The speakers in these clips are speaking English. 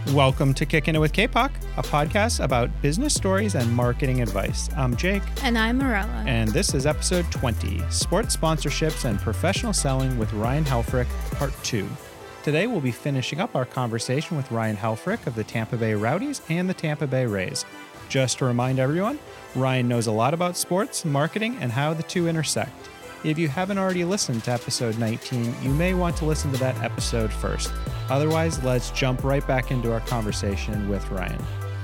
Welcome to Kicking It with K-Pop, a podcast about business stories and marketing advice. I'm Jake. And I'm Morella. And this is episode 20, Sports Sponsorships and Professional Selling with Ryan Helfrich, Part 2. Today we'll be finishing up our conversation with Ryan Helfrich of the Tampa Bay Rowdies and the Tampa Bay Rays. Just to remind everyone, Ryan knows a lot about sports, marketing, and how the two intersect. If you haven't already listened to episode 19, you may want to listen to that episode first. Otherwise, let's jump right back into our conversation with Ryan.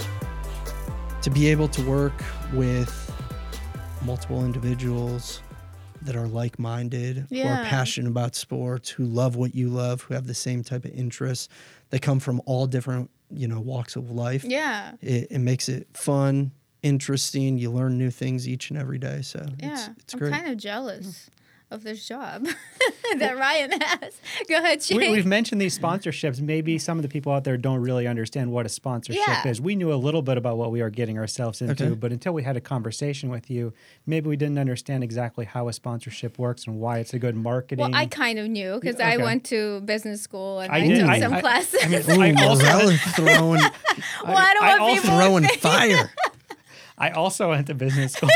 To be able to work with multiple individuals that are like-minded, who are passionate about sports, who love what you love, who have the same type of interests, that come from all different, walks of life. Yeah. It makes it fun, interesting. You learn new things each and every day. So it's great. I'm kind of jealous of this job that Ryan has. Go ahead, Jake. We've mentioned these sponsorships. Maybe some of the people out there don't really understand what a sponsorship is. We knew a little bit about what we are getting ourselves into, but until we had a conversation with you, maybe we didn't understand exactly how a sponsorship works and why it's a good marketing. Well, I kind of knew because I went to business school and I took some classes. Morella's throwing, I don't want people throwing fire. I also went to business school.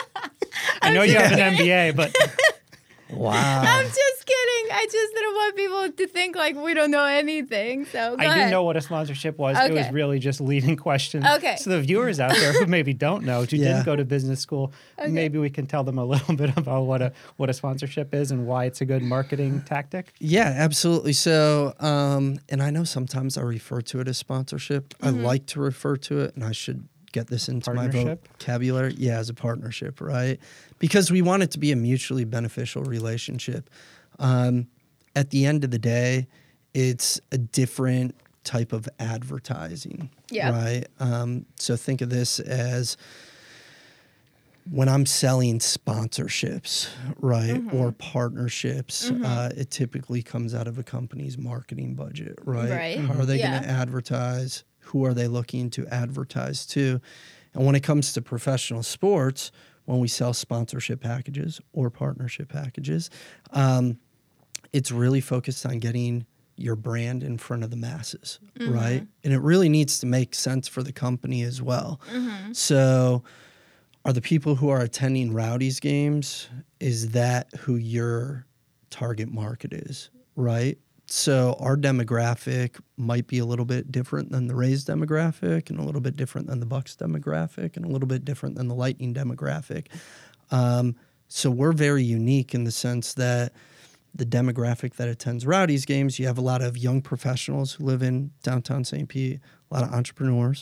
I know you have an MBA, but... Wow. I'm just kidding. I just didn't want people to think like we don't know anything. So go ahead. didn't know what a sponsorship was. It was really just leading questions. Okay. So the viewers out there who maybe don't know, who didn't go to business school, maybe we can tell them a little bit about what a sponsorship is and why it's a good marketing tactic. Yeah, absolutely. So, and I know sometimes I refer to it as sponsorship. I like to refer to it, and I should get this into my vocabulary. Yeah, as a partnership, right? Because we want it to be a mutually beneficial relationship. At the end of the day, it's a different type of advertising, right? So think of this as when I'm selling sponsorships, right, or partnerships, it typically comes out of a company's marketing budget, right? How are they going to advertise? Who are they looking to advertise to? And when it comes to professional sports, when we sell sponsorship packages or partnership packages, it's really focused on getting your brand in front of the masses, right? And it really needs to make sense for the company as well. So are the people who are attending Rowdies games, is that who your target market is, right? So our demographic might be a little bit different than the Rays demographic, and a little bit different than the Bucks demographic, and a little bit different than the Lightning demographic. So we're very unique in the sense that the demographic that attends Rowdies games, you have a lot of young professionals who live in downtown St. Pete, a lot of entrepreneurs.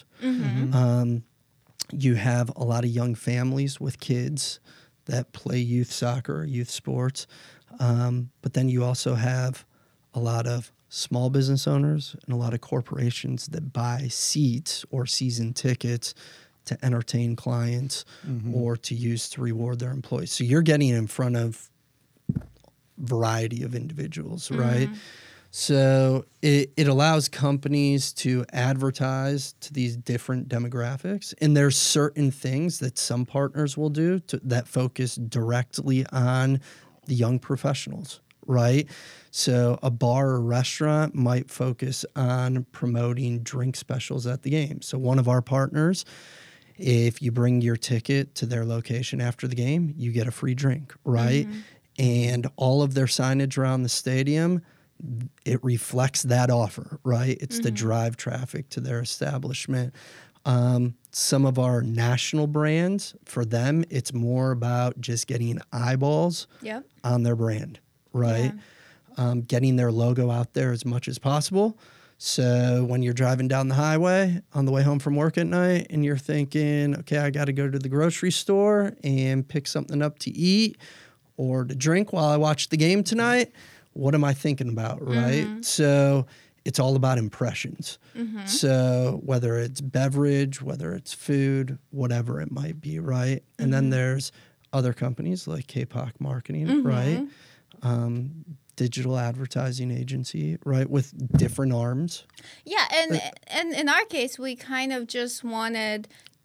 You have a lot of young families with kids that play youth soccer or youth sports. But then you also have a lot of small business owners and a lot of corporations that buy seats or season tickets to entertain clients or to use to reward their employees. So you're getting in front of a variety of individuals, right? So it allows companies to advertise to these different demographics. And there's certain things that some partners will do that focus directly on the young professionals, right? So a bar or restaurant might focus on promoting drink specials at the game. So one of our partners, if you bring your ticket to their location after the game, you get a free drink, right? And all of their signage around the stadium, it reflects that offer, right? It's to drive traffic to their establishment. Some of our national brands, for them, it's more about just getting eyeballs on their brand, right? Getting their logo out there as much as possible. So when you're driving down the highway on the way home from work at night and you're thinking, okay, I got to go to the grocery store and pick something up to eat or to drink while I watch the game tonight, what am I thinking about, right? So it's all about impressions. So whether it's beverage, whether it's food, whatever it might be, right? And then there's other companies like K-Pop Marketing, right? Digital advertising agency, right, with different arms. Yeah, and in our case, we kind of just wanted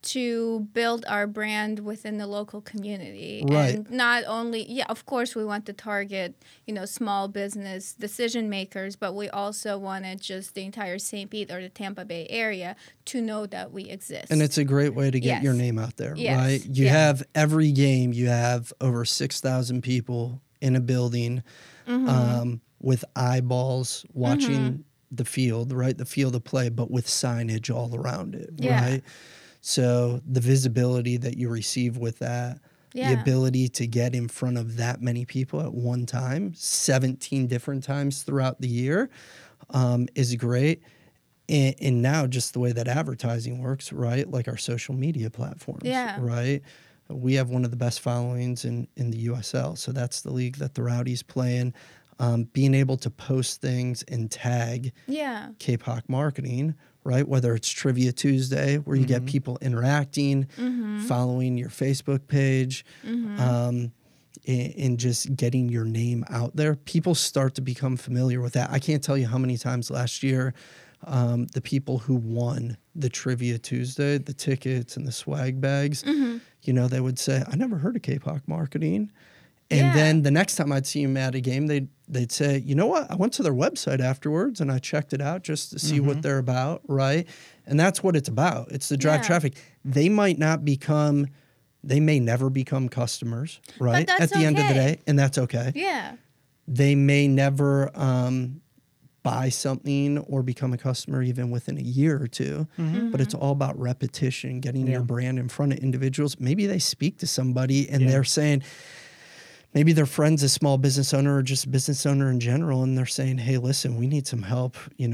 to build our brand within the local community. Right. And not only, of course, we want to target, small business decision makers, but we also wanted just the entire St. Pete or the Tampa Bay area to know that we exist. And it's a great way to get Yes. your name out there, Yes. right? You Yeah. have every game, you have over 6,000 people in a building with eyeballs watching the field, right? The field of play, but with signage all around it, Yeah. right? So the visibility that you receive with that, the Yeah. ability to get in front of that many people at one time, 17 different times throughout the year, is great. And now just the way that advertising works, right? Like our social media platforms, Yeah. right? We have one of the best followings in the USL. So that's the league that the Rowdies play in. Being able to post things and tag Yeah. KPOC marketing, right? Whether it's Trivia Tuesday, where you get people interacting, following your Facebook page, and just getting your name out there. People start to become familiar with that. I can't tell you how many times last year the people who won the Trivia Tuesday, the tickets and the swag bags, they would say, I never heard of KPOC marketing. And Yeah. then the next time I'd see them at a game, they'd say, you know what? I went to their website afterwards and I checked it out just to see what they're about, right? And that's what it's about. It's to drive Yeah. traffic. They may never become customers, right? that's At the end of the okay. day, and that's okay. Yeah. They may never buy something or become a customer even within a year or two, but it's all about repetition, getting your brand in front of individuals. Maybe they speak to somebody and they're saying, maybe their friend's a small business owner or just a business owner in general, and they're saying, hey, listen, we need some help, in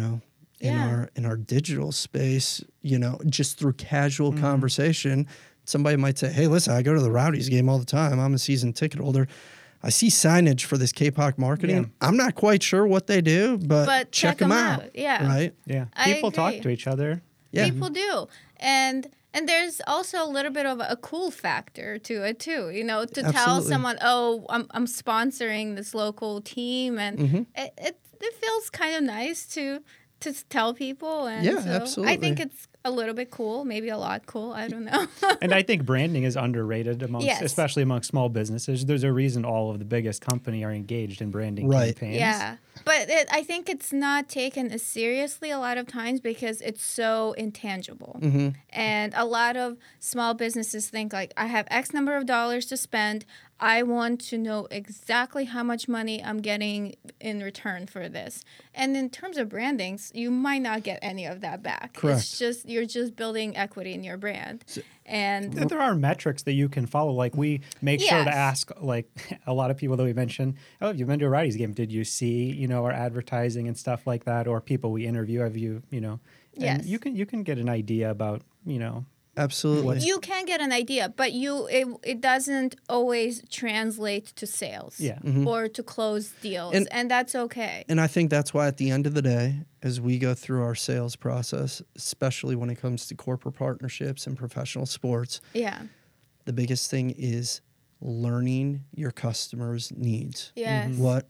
our digital space, just through casual conversation. Somebody might say, hey, listen, I go to the Rowdies game all the time. I'm a season ticket holder. I see signage for this KPOC marketing. Yeah. I'm not quite sure what they do, but check them out. Yeah. Right? Yeah. I People talk agree. to each other. Yeah. People do. And there's also a little bit of a cool factor to it too, to tell Absolutely. someone, oh, I'm sponsoring this local team, and it feels kind of nice to tell people, and Yeah, so absolutely. I think it's a little bit cool, maybe a lot cool. I don't know. And I think branding is underrated Yes. especially amongst small businesses. There's a reason all of the biggest company are engaged in branding Right. campaigns. Yeah. But I think it's not taken as seriously a lot of times because it's so intangible. And a lot of small businesses think like, I have X number of dollars to spend. I want to know exactly how much money I'm getting in return for this. And in terms of brandings, you might not get any of that back. Correct. It's just, you're just building equity in your brand. And There are metrics that you can follow. Like we make sure to Yes. ask, like a lot of people that we mention, oh, you've been to a Rowdies game. Did you see, our advertising and stuff like that? Or people we interview, have you, and Yes. you can get an idea about, Absolutely. you can get an idea, but it doesn't always translate to sales Yeah. or to close deals, And- and that's okay. And I think that's why at the end of the day, as we go through our sales process, especially when it comes to corporate partnerships and professional sports, Yeah. the biggest thing is learning your customers' needs. Yes. What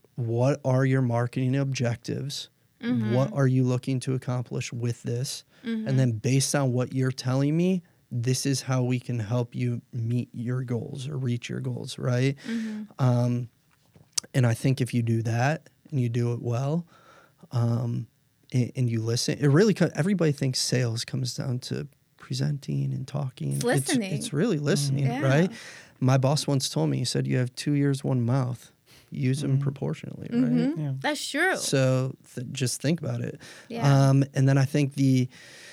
are your marketing objectives? What are you looking to accomplish with this? And then based on what you're telling me, this is how we can help you meet your goals or reach your goals, right? And I think if you do that and you do it well, and you listen, it really everybody thinks sales comes down to presenting and talking. It's listening. It's really listening, Yeah. right? My boss once told me, he said, you have 2 ears, 1 mouth. Use them proportionately, right? Yeah. That's true. So just think about it. Yeah. And then I think the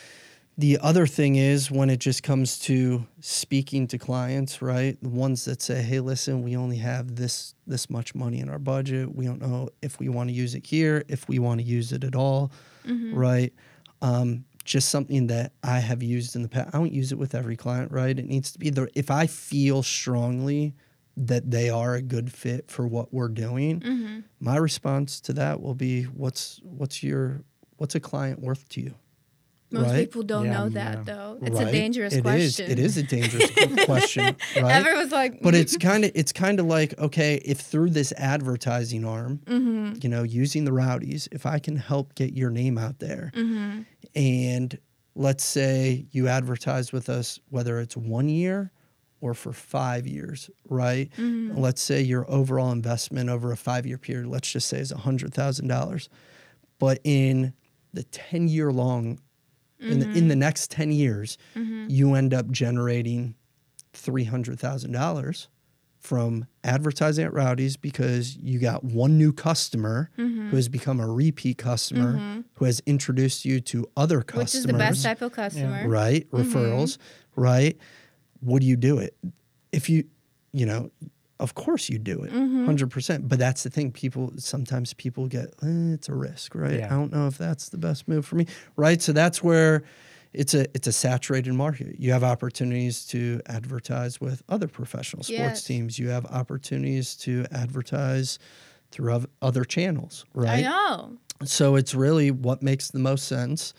other thing is when it just comes to speaking to clients, right? The ones that say, hey, listen, we only have this much money in our budget. We don't know if we want to use it here, if we want to use it at all, right? Just something that I have used in the past. I don't use it with every client, right? It needs to be if I feel strongly that they are a good fit for what we're doing, my response to that will be, what's a client worth to you? Most right? people don't Yeah, know yeah. that, though. It's Right? a dangerous It is. question. It is a dangerous question, right? Everyone's like, But it's kind of like, okay, if through this advertising arm, using the Rowdies, if I can help get your name out there, and let's say you advertise with us, whether it's 1 year or for 5 years, right? Let's say your overall investment over a 5-year period, let's just say is $100,000. But in the 10-year long, in the next 10 years, you end up generating $300,000 from advertising at Rowdy's because you got one new customer who has become a repeat customer who has introduced you to other customers. Which is the best type of customer. Right? Referrals, right? Would you do it? If you know, of course you do it, 100%. But that's the thing. Sometimes people get, it's a risk, right? Yeah. I don't know if that's the best move for me, right? So that's where it's a saturated market. You have opportunities to advertise with other professional sports teams. You have opportunities to advertise through other channels, right? I know. So it's really what makes the most sense.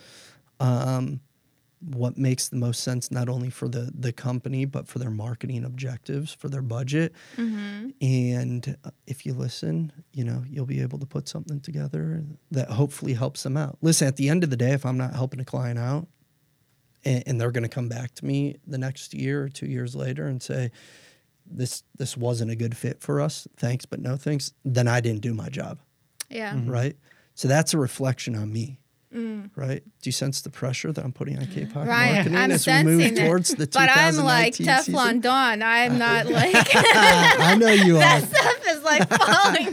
What makes the most sense not only for the company, but for their marketing objectives, for their budget. And if you listen, you'll be able to put something together that hopefully helps them out. Listen, at the end of the day, if I'm not helping a client out and they're going to come back to me the next year or 2 years later and say, this wasn't a good fit for us, thanks, but no thanks, then I didn't do my job. Yeah. Right? So that's a reflection on me. Right? Do you sense the pressure that I'm putting on K-pop marketing I'm as we move sensing it. towards the 2019 But I'm like Teflon season? Dawn. I'm not like I know you are. that stuff is like falling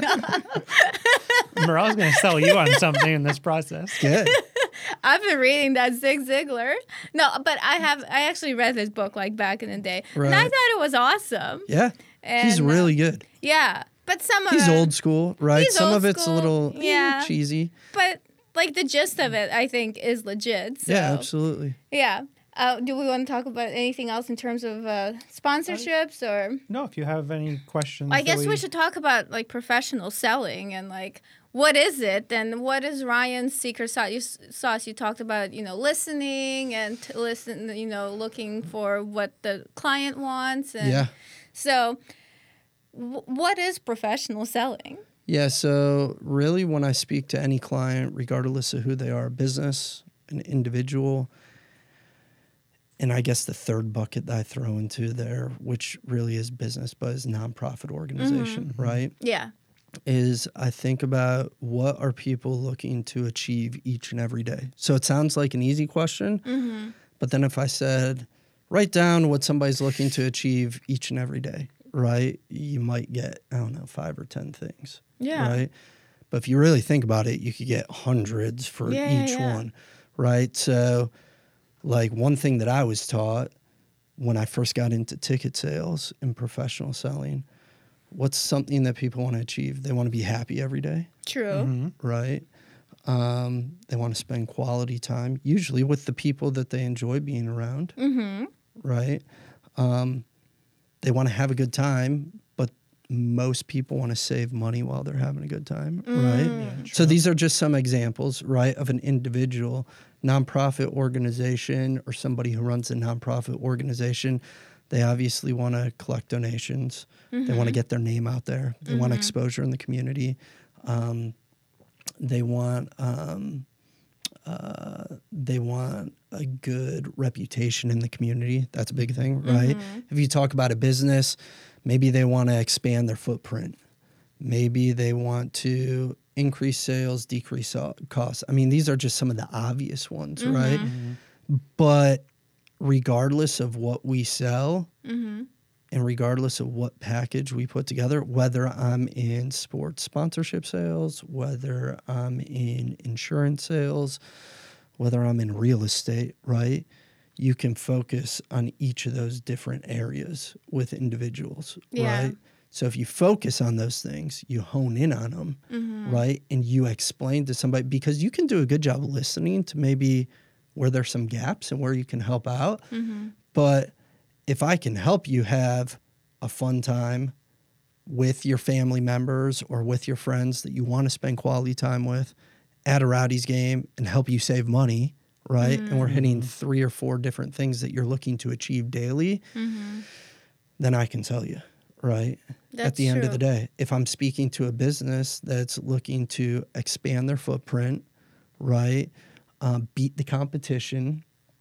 off. Morel's going to sell you on something in this process. Good. I've been reading that Zig Ziglar. No, but I actually read this book like back in the day, and I Right. thought it was awesome. Yeah. He's And, really good. Yeah, but some of He's it, old school, right? He's Some old of it's school, a little yeah. cheesy. but like the gist of it, I think, is legit. So, Yeah, absolutely. Yeah. Do we want to talk about anything else in terms of sponsorships or? No, if you have any questions. I that guess we should talk about like professional selling and like what is it and what is Ryan's secret sauce? You talked about listening and looking for what the client wants. And Yeah. So, what is professional selling? Yeah, so really when I speak to any client, regardless of who they are, a business, an individual, and I guess the third bucket that I throw into there, which really is business, but is nonprofit organization, right? Yeah. Is I think about what are people looking to achieve each and every day. So it sounds like an easy question, but then if I said, write down what somebody's looking to achieve each and every day, right? You might get, 5 or 10 things. Yeah. Right. But if you really think about it, you could get hundreds for each one. Right. So like one thing that I was taught when I first got into ticket sales and professional selling, what's something that people want to achieve? They want to be happy every day. True. Right. They want to spend quality time, usually with the people that they enjoy being around. Right. They want to have a good time, but most people want to save money while they're having a good time, right? Yeah, So these are just some examples, right, of an individual nonprofit organization or somebody who runs a nonprofit organization. They obviously want to collect donations. They want to get their name out there. They want exposure in the community. They want a good reputation in the community. That's a big thing, right? If you talk about a business, maybe they want to expand their footprint. Maybe they want to increase sales, decrease costs. I mean, these are just some of the obvious ones, right? But regardless of what we sell and regardless of what package we put together, whether I'm in sports sponsorship sales, whether I'm in insurance sales, whether I'm in real estate, right? You can focus on each of those different areas with individuals, right? So if you focus on those things, you hone in on them, right? And you explain to somebody, because you can do a good job of listening to maybe where there's some gaps and where you can help out. But if I can help you have a fun time with your family members or with your friends that you want to spend quality time with at a Rowdy's game and help you save money, right? And we're hitting 3 or 4 different things that you're looking to achieve daily, then I can tell you, right? At the end of the day, if I'm speaking to a business that's looking to expand their footprint, right? Beat the competition,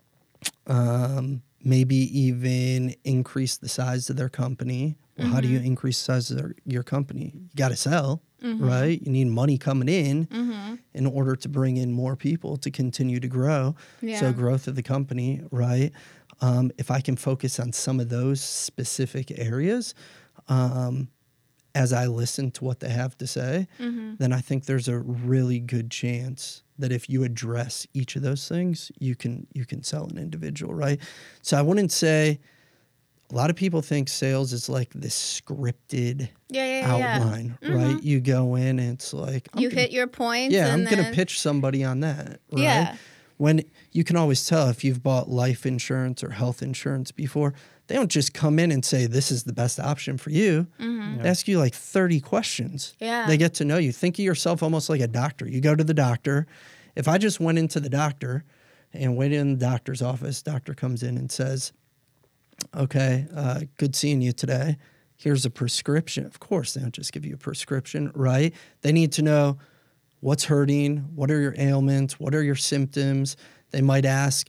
maybe even increase the size of their company. Well, how do you increase the size of your company? You got to sell, right? You need money coming in order to bring in more people to continue to grow. Yeah. So growth of the company, right? If I can focus on some of those specific areas, as I listen to what they have to say, then I think there's a really good chance that if you address each of those things, you can sell an individual, right? So I wouldn't say, a lot of people think sales is like this scripted outline, right? You go in and it's like, hit your points. Yeah, and I'm going to pitch somebody on that, right? Yeah. When you can always tell if you've bought life insurance or health insurance before, they don't just come in and say, this is the best option for you. They ask you like 30 questions. Yeah. They get to know you. Think of yourself almost like a doctor. You go to the doctor. If I just went into the doctor and waited in the doctor's office, doctor comes in and says, okay, good seeing you today. Here's a prescription. Of course, they don't just give you a prescription, right? They need to know what's hurting, what are your ailments, what are your symptoms. They might ask,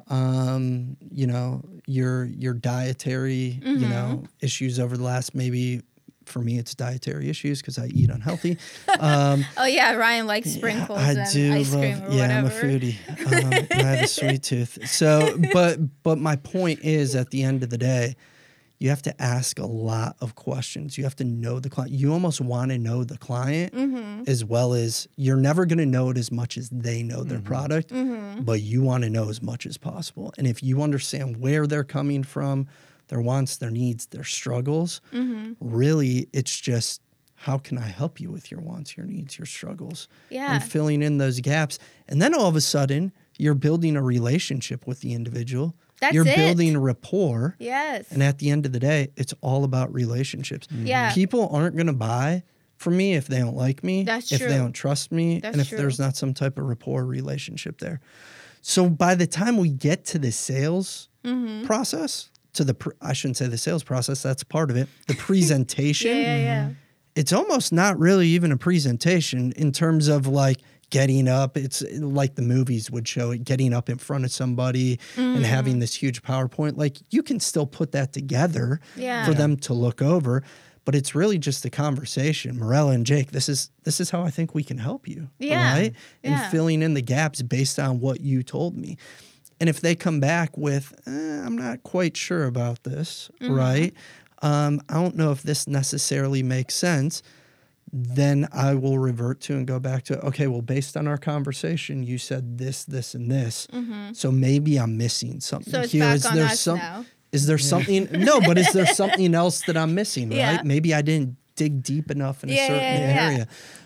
your dietary, issues over the last, maybe for me, it's dietary issues because I eat unhealthy. Oh yeah, Ryan likes sprinkles and ice cream or whatever. Yeah, I'm a foodie. And I have a sweet tooth. So, but my point is, at the end of the day, you have to ask a lot of questions. You have to know the client. You almost want to know the client as well as, you're never going to know it as much as they know their product, but you want to know as much as possible. And if you understand where they're coming from, their wants, their needs, their struggles, really it's just, how can I help you with your wants, your needs, your struggles? Yeah. And filling in those gaps. And then all of a sudden, you're building a relationship with the individual. You're building rapport. Yes. And at the end of the day, it's all about relationships. Yeah. People aren't going to buy from me if they don't like me, That's if true. they don't trust me, That's and if true. there's not some type of rapport relationship there. So by the time we get to the sales process, I shouldn't say the sales process, that's part of it, the presentation, Yeah. it's almost not really even a presentation in terms of like getting up. It's like the movies would show it, getting up in front of somebody and having this huge PowerPoint. Like, you can still put that together for them to look over, but it's really just a conversation. Morella and Jake, this is how I think we can help you, right? And filling in the gaps based on what you told me. And if they come back with, I'm not quite sure about this, right? I don't know if this necessarily makes sense. Then I will revert to and go back to, okay, well, based on our conversation, you said this, this, and this. So maybe I'm missing something So it's here. back on us now. Is there something? No, but is there something else that I'm missing, Yeah. right? Maybe I didn't dig deep enough in a certain area.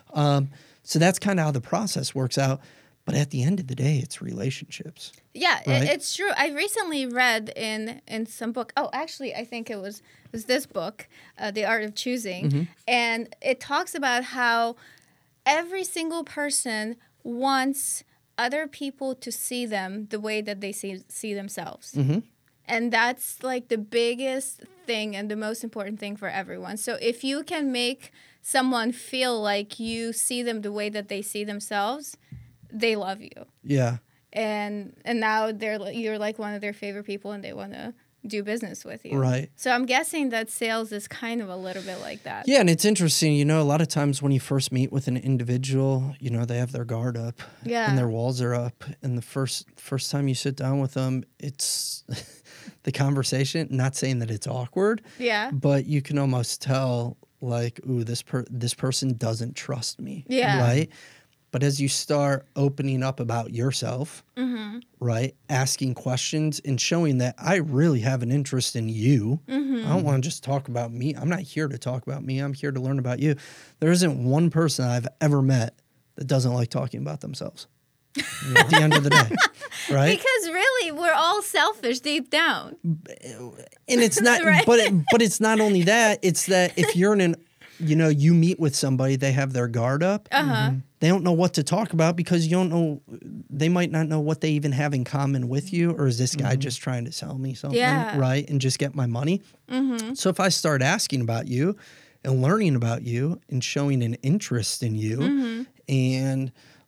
So that's kind of how the process works out. But at the end of the day, it's relationships. Yeah, right? it's true. I recently read in some book. Oh, actually, I think it was this book, The Art of Choosing, and it talks about how every single person wants other people to see them the way that they see themselves. And that's like the biggest thing and the most important thing for everyone. So if you can make someone feel like you see them the way that they see themselves, they love you. Yeah. And now you're like one of their favorite people and they want to do business with you. Right. So I'm guessing that sales is kind of a little bit like that. Yeah, and it's interesting, a lot of times when you first meet with an individual, they have their guard up and their walls are up. And the first time you sit down with them, it's the conversation, not saying that it's awkward, but you can almost tell like, ooh, this person doesn't trust me, right? But as you start opening up about yourself, right, asking questions and showing that I really have an interest in you. I don't want to just talk about me. I'm not here to talk about me. I'm here to learn about you. There isn't one person I've ever met that doesn't like talking about themselves at the end of the day, right? Because really, we're all selfish deep down. And it's not, Right. but it's not only that. It's that if you're in an, you meet with somebody, they have their guard up. They don't know what to talk about because you don't know. They might not know what they even have in common with you, or is this guy just trying to sell me something, right, and just get my money? So if I start asking about you and learning about you and showing an interest in you and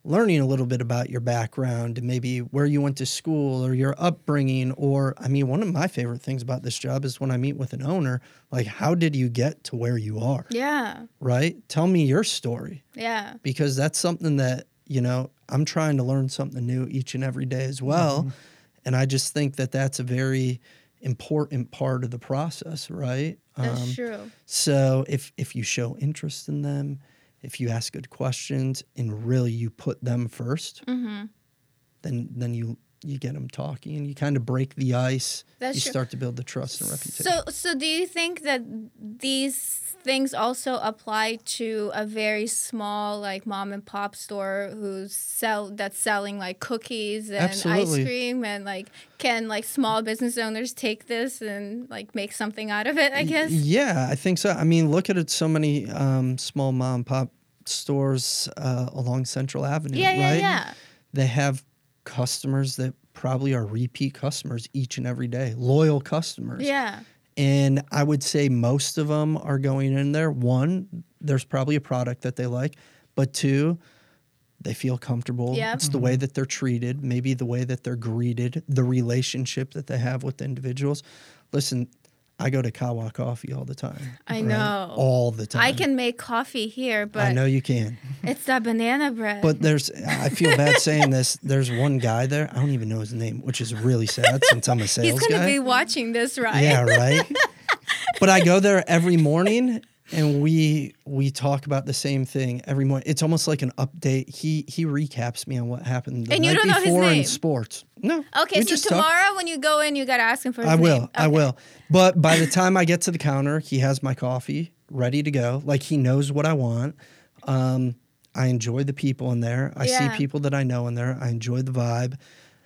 learning a little bit about your background and maybe where you went to school or your upbringing. Or, I mean, one of my favorite things about this job is when I meet with an owner, like, how did you get to where you are? Yeah. Right? Tell me your story. Yeah. Because that's something that, you know, I'm trying to learn something new each and every day as well. Mm-hmm. And I just think that that's a very important part of the process, right? That's true. So if you show interest in them, if you ask good questions and really you put them first, mm-hmm. then you get them talking. You kind of break the ice. That's you true. start to build the trust and reputation. So do you think that these things also apply to a very small, like, mom and pop store that's selling like cookies and Absolutely. ice cream, and like, can like small business owners take this and like make something out of it, I guess? Yeah, I think so. I mean, look at it. So many small mom and pop stores along Central Avenue, right? Yeah. They have customers that probably are repeat customers each and every day, loyal customers. Yeah. And I would say most of them are going in there. One, there's probably a product that they like, but two, they feel comfortable. Yep. It's the way that they're treated, maybe the way that they're greeted, the relationship that they have with the individuals. Listen, I go to Kawa Coffee all the time. I know. All the time. I can make coffee here, but I know you can. It's that banana bread. But I feel bad saying this. There's one guy there. I don't even know his name, which is really sad since I'm a sales guy. He's going to be watching this, right? Yeah, right. But I go there every morning and we talk about the same thing every morning. It's almost like an update. He recaps me on what happened the night before in sports. No. Okay, so tomorrow when you go in, you got to ask him for his name. will. Okay. I will. But by the time I get to the counter, he has my coffee ready to go. Like, he knows what I want. I enjoy the people in there. I see people that I know in there. I enjoy the vibe.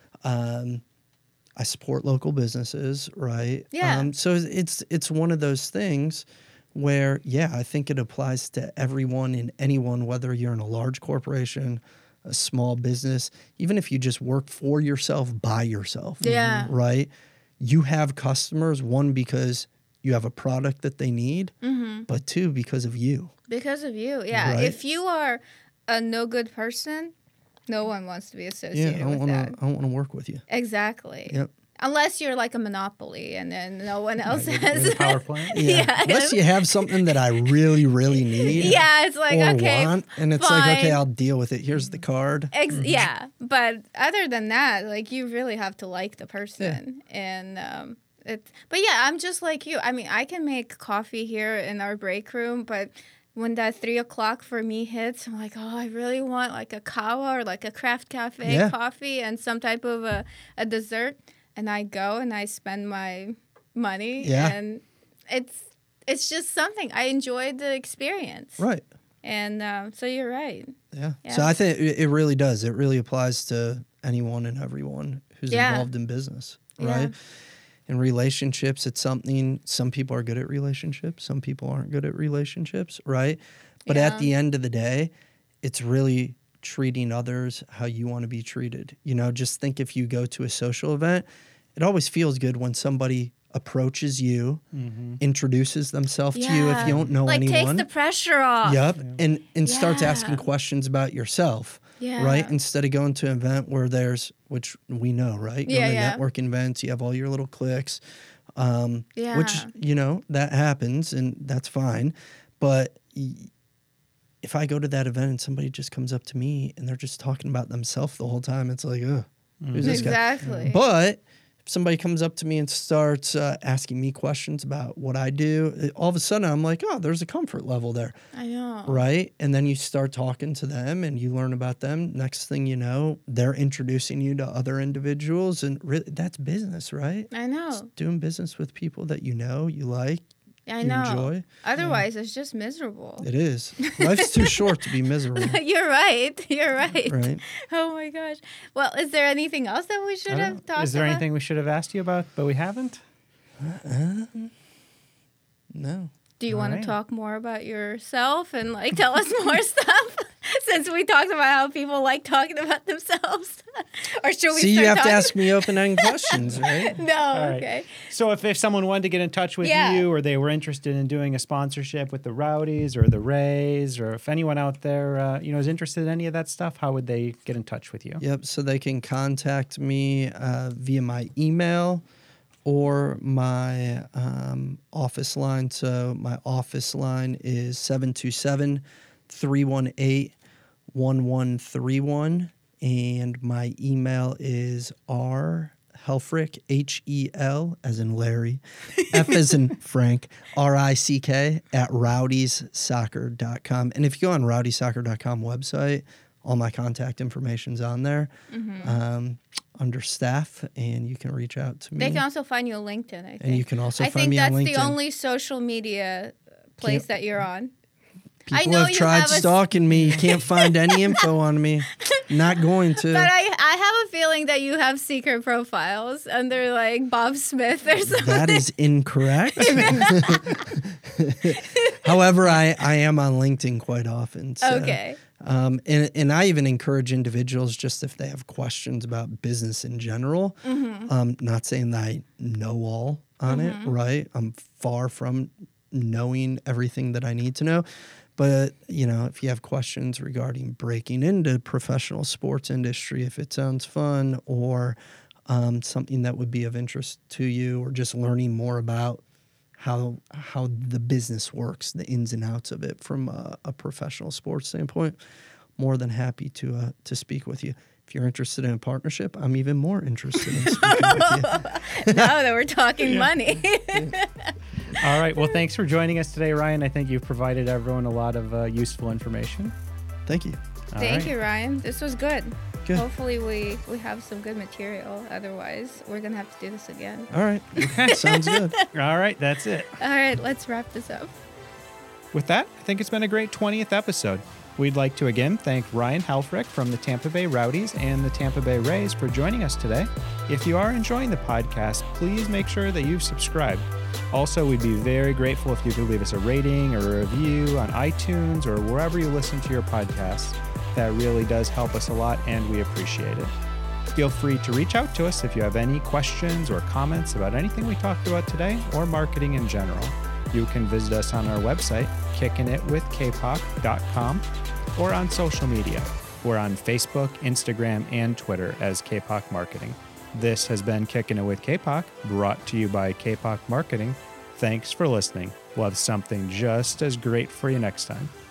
I support local businesses, right? Yeah. So it's one of those things where, I think it applies to everyone and anyone, whether you're in a large corporation, a small business, even if you just work for yourself, by yourself. Yeah. Right? You have customers, one, because you have a product that they need, mm-hmm. but two, because of you. Because of you, yeah. Right? If you are a no good person, no one wants to be associated with that. I don't want to work with you. Exactly. Yep. Unless you're like a monopoly and then no one else has a power plant. Yeah. Unless you have something that I really, really need. Yeah, it's like, or okay, want, and it's fine. like, okay, I'll deal with it. Here's the card. Yeah, but other than that, like, you really have to like the person. And but yeah, I'm just like you. I mean, I can make coffee here in our break room, but when that 3 o'clock for me hits, I'm like, oh, I really want like a Kawa or like a craft cafe coffee and some type of a dessert. And I go and I spend my money. Yeah. And it's just something. I enjoyed the experience. Right. And so you're right. Yeah. So I think it really does. It really applies to anyone and everyone who's involved in business, right? In relationships, it's something, some people are good at relationships, some people aren't good at relationships, right? But at the end of the day, it's really treating others how you want to be treated. You know, just think, if you go to a social event, it always feels good when somebody approaches you, introduces themselves to you if you don't know anyone. Like, takes the pressure off. Yep. And starts asking questions about yourself. Yeah. Right? Instead of going to an event where which we know, right? Going to networking events, you have all your little cliques, which, you know, that happens and that's fine. But if I go to that event and somebody just comes up to me and they're just talking about themselves the whole time, it's like, ugh, who's this guy? Exactly. But if somebody comes up to me and starts asking me questions about what I do, all of a sudden I'm like, oh, there's a comfort level there. I know. Right? And then you start talking to them and you learn about them. Next thing you know, they're introducing you to other individuals. And really, that's business, right? I know. Just doing business with people that you know, you like, I you know. enjoy. Otherwise, it's just miserable. It is. Life's too short to be miserable. You're right. You're right. Right. Oh my gosh. Well, is there anything else that we should have talked about? Is there anything we should have asked you about, but we haven't? No. Do you All want right. to talk more about yourself and like tell us more stuff? Since we talked about how people like talking about themselves, or should we? See, you start have to talking- ask me open-ended questions, right? No, right. okay. So if someone wanted to get in touch with Yeah. you, or they were interested in doing a sponsorship with the Rowdies or the Rays, or if anyone out there is interested in any of that stuff, how would they get in touch with you? Yep. So they can contact me via my email or my office line. So my office line is 727-318-1131. And my email is rhelfrich, H-E-L, as in Larry, F as in Frank, R-I-C-K, at rowdiesoccer.com. And if you go on rowdiesoccer.com website, all my contact information's on there under staff, and you can reach out to me. They can also find you on LinkedIn, I think. And you can also I find think me on that's LinkedIn. the only social media place that you're on. I People know have you tried have a- stalking me. You can't find any info on me. Not going to. But I have a feeling that you have secret profiles under like Bob Smith or something. That is incorrect. However, I am on LinkedIn quite often. So, Okay. and I even encourage individuals, just if they have questions about business in general, not saying that I know all on it, right? I'm far from knowing everything that I need to know. But, if you have questions regarding breaking into professional sports industry, if it sounds fun, or something that would be of interest to you, or just learning more about how the business works, the ins and outs of it from a professional sports standpoint, more than happy to speak with you. If you're interested in a partnership, I'm even more interested in speaking with you. Now that we're talking money. All right. Well, thanks for joining us today, Ryan. I think you've provided everyone a lot of useful information. Thank you. All Thank right. you, Ryan. This was good. Good. Hopefully we have some good material. Otherwise, we're going to have to do this again. All right. Sounds good. All right. That's it. All right, let's wrap this up. With that, I think it's been a great 20th episode. We'd like to again thank Ryan Helfrich from the Tampa Bay Rowdies and the Tampa Bay Rays for joining us today. If you are enjoying the podcast, please make sure that you've subscribed. Also, we'd be very grateful if you could leave us a rating or a review on iTunes or wherever you listen to your podcasts. That really does help us a lot, and we appreciate it. Feel free to reach out to us if you have any questions or comments about anything we talked about today or marketing in general. You can visit us on our website, kickingitwithkpoc.com, or on social media. We're on Facebook, Instagram, and Twitter as KPOC Marketing. This has been Kicking It with KPOC, brought to you by KPOC Marketing. Thanks for listening. We'll have something just as great for you next time.